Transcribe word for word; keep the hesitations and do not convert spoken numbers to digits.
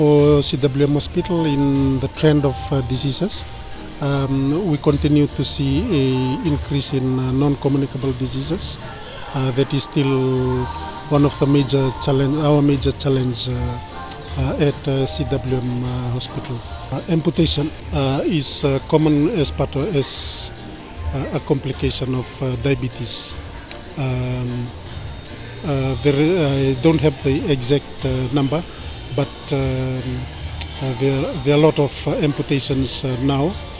For C W M Hospital, in the trend of uh, diseases, um, we continue to see an increase in uh, non-communicable diseases. Uh, that is still one of the major challenge, our major challenge uh, uh, at uh, C W M uh, Hospital. Uh, amputation uh, is uh, common as part of, as uh, a complication of uh, diabetes. Um, uh, there, I don't have the exact uh, number, but um, uh, there, there are a lot of uh, amputations uh, now.